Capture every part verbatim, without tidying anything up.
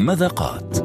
المذاقات.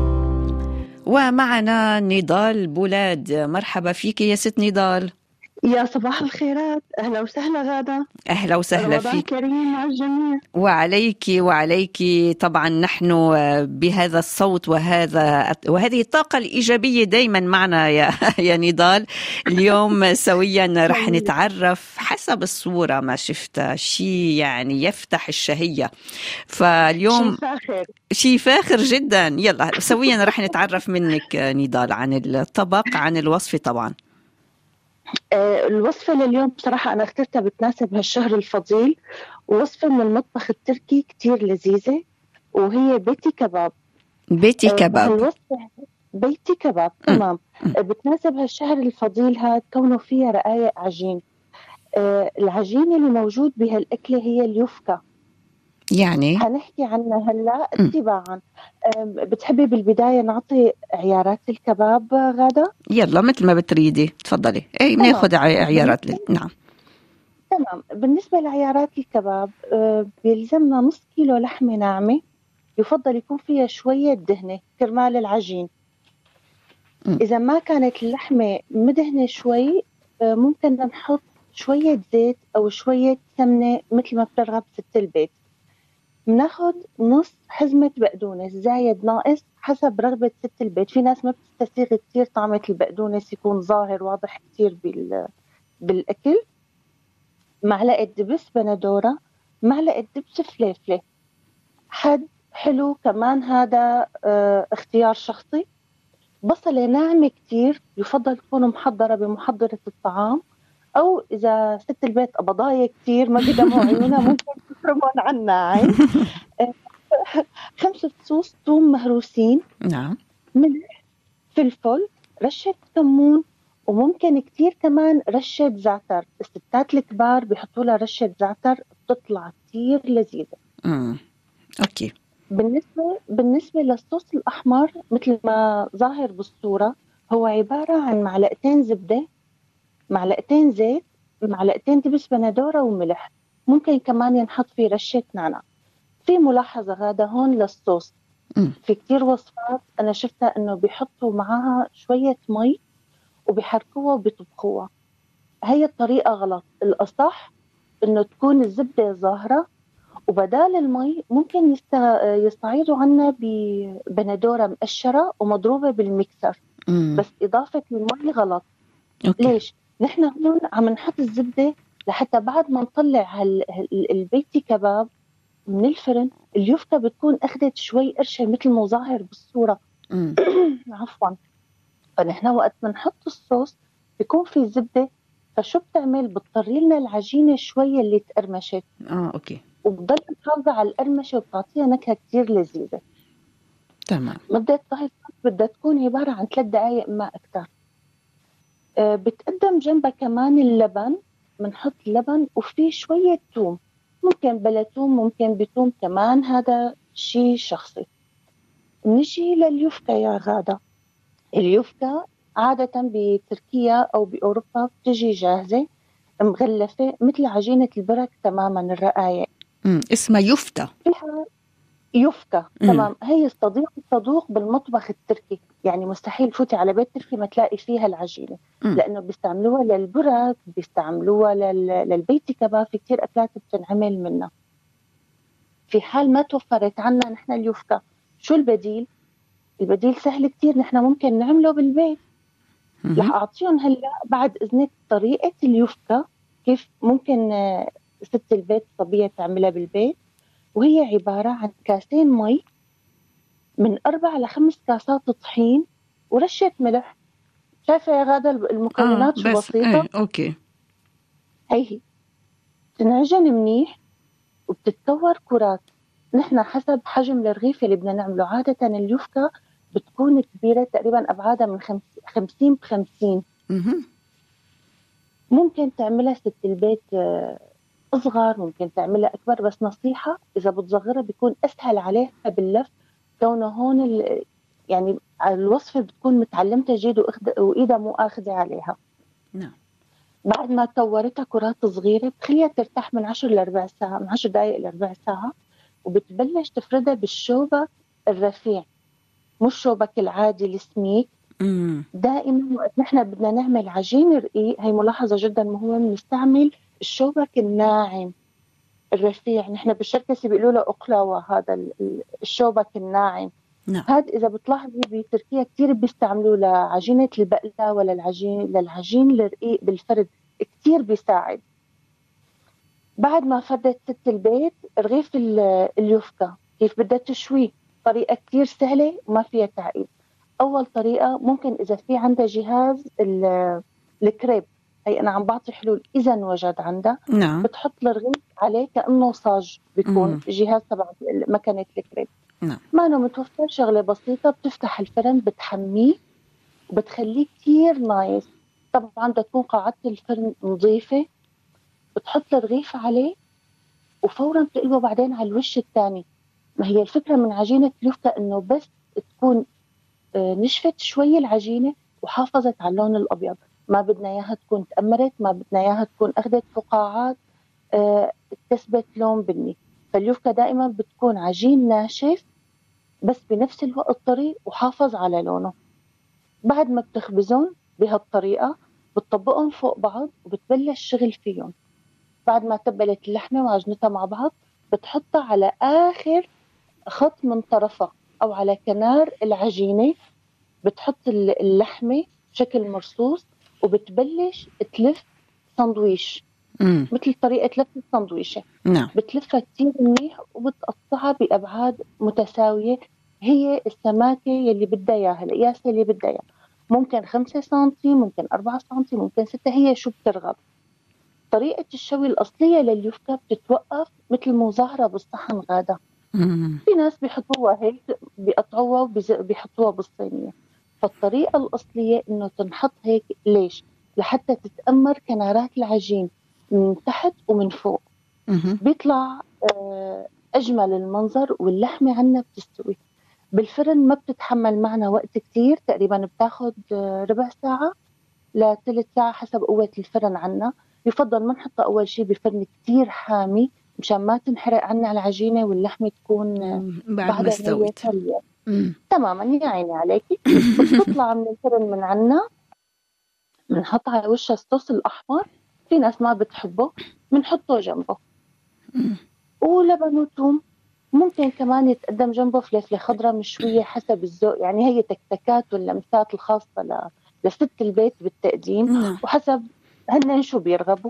ومعنا نضال بولاد. مرحبا فيك يا ست نضال. يا صباح الخيرات، أهلا وسهلا غادة. أهلا وسهلا رمضان فيك. كريم على الجميع. وعليك وعليك طبعا. نحن بهذا الصوت وهذا وهذه الطاقة الإيجابية دايما معنا يا يا نضال. اليوم سويا رح نتعرف حسب الصورة ما شفتها شيء يعني يفتح الشهية. فاليوم شي فاخر شيء فاخر جدا. يلا سويا رح نتعرف منك نضال عن الطبق، عن الوصفة طبعا. آه الوصفة لليوم بصراحة أنا اخترتها بتناسب هالشهر الفضيل، وصفة من المطبخ التركي كتير لذيذة، وهي بيتي كباب. بيتي آه كباب. الوصفة بيتي كباب تمام. آه بتناسب هالشهر الفضيل هاد، كونه فيها رقايق عجين. آه العجينة اللي موجود بهالأكلة هي اليوفكا، يعني هنحكي عنها هلا اتباعا. بتحبي بالبداية نعطي عيارات الكباب غادة؟ يلا مثل ما بتريدي تفضلي. اي بناخذ عيارات لي. نعم تمام. بالنسبة لعيارات الكباب بيلزمنا نص كيلو لحمة ناعمة، يفضل يكون فيها شوية دهنة كرمال العجين. م. إذا ما كانت اللحمة مدهنة شوي ممكن نحط شوية زيت أو شوية سمنة مثل ما بترغب ست البيت. بناخد نص حزمة بقدونس زايد ناقص حسب رغبة ست البيت. في ناس ما بتستسيغ كتير طعمة البقدونس يكون ظاهر واضح كتير بالأكل. معلقة دبس بندورة، معلقة دبس فليفلة حد حلو كمان، هذا اه اختيار شخصي. بصلة ناعمة كتير، يفضل تكون محضرة بمحضرة الطعام، أو إذا ست البيت قبضاية كتير ما قدموا عيونها ممكن تفرمون عنا عين. خمسة فصوص ثوم مهروسين. نعم. ملح، فلفل، رشة كمون، وممكن كتير كمان رشة زعتر. الستات الكبار بيحطوا لها رشة زعتر بتطلع كتير لذيذة. امم اوكي. بالنسبة بالنسبة للصوص الأحمر مثل ما ظاهر بالصورة، هو عبارة عن معلقتين زبدة، معلقتين زيت، معلقتين دبس بندورة وملح. ممكن كمان ينحط فيه رشة نعناع. في ملاحظة غادة هون للصوص، م. في كتير وصفات أنا شفتها إنه بيحطوا معاها شوية مي وبيحركوها وبيطبخوها. هي الطريقة غلط. الأصح إنه تكون الزبدة ظاهرة، وبدال المي ممكن يستعيضوا عنا ببندورة مقشرة ومضروبة بالميكسر. م. بس إضافة المي غلط. أوكي. ليش؟ نحن هون عم نحط الزبدة لحتى بعد ما نطلع البيتي كباب من الفرن اليوفكا بتكون أخذت شوي قرشة مثل ما ظاهر بالصورة. عفوا. فنحن وقت ما نحط الصوص بيكون في زبدة، فشو بتعمل؟ بتطري لنا العجينة شوية اللي تقرمشت. اه اوكي. وبضل تحافظ على القرمشة وبتعطيها نكهة كتير لذيذة. تمام. مدة طهي بدها تكون عبارة عن ثلاث دقايق ما أكتر. أه بتقدم جنبها كمان اللبن، بنحط لبن وفيه شوية توم، ممكن بلا توم ممكن بتوم كمان، هذا شيء شخصي. نجي لليوفكا يا غادة. اليوفكا عادة بتركيا أو بأوروبا بتجي جاهزة مغلفة مثل عجينة البرك تماما، الرقايق. امم اسمها يوفتا. يوفكا تمام. هي الصديق الصدوق بالمطبخ التركي، يعني مستحيل فوتي على بيت تركي ما تلاقي فيها العجينة. مم. لأنه بيستعملوها للبرك، بيستعملوها لل... للبيتي كباب. في كتير أكلات بتنعمل منها. في حال ما توفرت عنا نحن اليوفكا، شو البديل؟ البديل سهل كتير، نحن ممكن نعمله بالبيت. رح أعطيهم هلأ بعد إذنك طريقة اليوفكا كيف ممكن ست البيت طبيعي تعملها بالبيت. وهي عبارة عن كاسين مي، من أربع لخمس كاسات طحين، ورشة ملح. شايفة يا غادة المكونات آه شو بسيطة؟ ايه اوكي. هي تنعجن منيح وبتتكور كرات. نحن حسب حجم الرغيف اللي بدنا نعمله. عادة اليوفكا بتكون كبيرة تقريبا أبعادها من خمسين بخمسين. ممكن تعملها ست البيت أصغر، ممكن تعملها أكبر، بس نصيحة إذا بتصغرها بيكون أسهل عليها باللف، كونه هون يعني الوصفة بتكون متعلمتها جيد وإيدها مو أخذة عليها. نعم. بعد ما كورتها كرات صغيرة بتخليها ترتاح من عشر لربع ساعة، من عشر دقايق لربع ساعة، وبتبلش تفردها بالشوبة الرفيع مش الشوبك العادي السميك. مم. دائما وقت نحن بدنا نعمل عجين رقيق، هي ملاحظة جدا مهمة، بنستعمل الشوبك الناعم الرفيع. نحن بالشركسي بيقولوا له أقلاوة، هذا الشوبك الناعم. نعم. هذا إذا بتلاحظي بتركيا كتير بيستعملوا لعجينة البقلة ولا العجين للعجين الرقيق بالفرد، كتير بيساعد. بعد ما فردت ست البيت رغيف اليوفكا كيف بدها تشويه، طريقة كتير سهلة وما فيها تعقيد. أول طريقة ممكن إذا في عندها جهاز الكريب، هي أنا عم بعطي حلول إذا وجد عندها. نعم. بتحط الرغيف عليه كأنه صاج، بيكون مم. جهاز تبع مكنة الكريب. نعم. ما أنا متوفر شغلة بسيطة، بتفتح الفرن بتحميه وبتخليه كتير نايس. طبعا بدها تكون قاعدة الفرن نظيفة. بتحط الرغيف عليه وفورا بتقلبه بعدين على الوش الثاني. ما هي الفكرة من عجينة اليوفكا إنه بس تكون نشفت شوي العجينة وحافظت على اللون الأبيض، ما بدنا إياها تكون تأمرت، ما بدنا إياها تكون أخذت فقاعات اكتسبت لون بني. فاليوفكا دائما بتكون عجين ناشف بس بنفس الوقت طري وحافظ على لونه. بعد ما بتخبزون بهالطريقة بتطبقهم فوق بعض وبتبلش شغل فيهم. بعد ما تبلت اللحمة وعجنتها مع بعض بتحطها على آخر خط من طرفها أو على كنار العجينة. بتحط اللحمة بشكل مرصوص وبتبلش تلف ساندويش. مم. مثل طريقة لف الساندويشة. نعم. بتلفها كتير منيح وبتقطعها بأبعاد متساوية، هي السماكة يلي بدها إياها، القياس يلي بدها إياها. ممكن خمسة سنتي، ممكن أربعة سنتي، ممكن ستة، هي شو بترغب. طريقة الشوي الأصلية لليوفكا بتتوقف مثل مظاهرة بالصحن غادة. مم. في ناس بيحطوها هيك بيقطعوها وبيحطوها بالصينية. فالطريقة الأصلية إنه تنحط هيك. ليش؟ لحتى تتأمر كنارات العجين من تحت ومن فوق. مم. بيطلع أجمل المنظر واللحمة عنا بتستوي. بالفرن ما بتتحمل معنا وقت كتير، تقريبا بتاخد ربع ساعة لثلث ساعة حسب قوة الفرن عنا. يفضل ما نحطها أول شيء بفرن كتير حامي مشان ما تنحرق عنا العجينة واللحمة تكون بعد ما استوت تماما. يا عيني عليكي. بتطلع من الفرن من عنا بنحط على وشها الصوص الأحمر. في ناس ما بتحبه بنحطه جنبه ولبن وثوم. ممكن كمان يتقدم جنبه فلفلة خضراء مشوية حسب الذوق، يعني هي تكتكات واللمسات الخاصة ل... لست البيت بالتقديم وحسب هن شو بيرغبوا.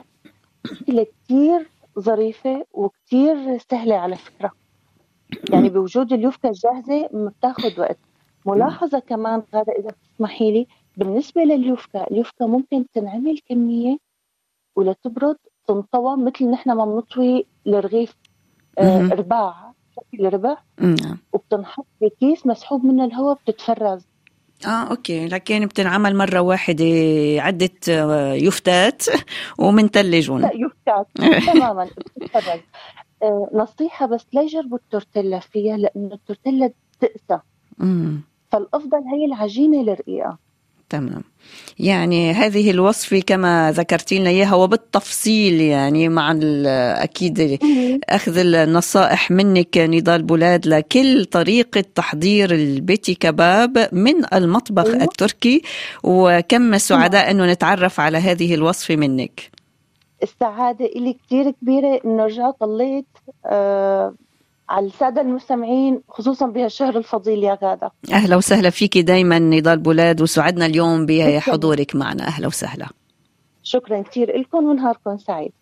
كتير ظريفة وكتير سهلة على فكرة، يعني بوجود اليوفكا الجاهزة ما بتاخد وقت. ملاحظة كمان غادة إذا تسمحي لي، بالنسبة لليوفكا، اليوفكا ممكن تنعمل كمية ولا تبرد تنطوى مثل نحن ما بنطوي الرغيف آه رباع شكل ربع، وبتنحط بكيس مسحوب منه الهواء بتتفرز. اه اوكي، لكن بتنعمل مرة واحدة عدة يفتات ومنتلجون. لا يفتات تماما بتتفرز. آه نصيحة بس لا يجربوا التورتيلا فيها لأنه التورتيلا تقسى. فالأفضل هي العجينة الرقيقة. تمام. يعني هذه الوصفة كما ذكرتي لنا إياها وبالتفصيل، يعني مع أكيد أخذ النصائح منك نضال بولاد لكل طريقة تحضير البيتي كباب من المطبخ أيوة. التركي. وكم سعداء أنه نتعرف على هذه الوصفة منك. السعادة إلي كتير كبيرة أنه رجعت طليت آه على السادة المستمعين خصوصا بهالشهر الفضيل يا غادة. أهلا وسهلا فيك دايما نضال بولاد، وسعدنا اليوم بحضورك معنا. أهلا وسهلا. شكرا كتير لكم ونهاركم سعيد.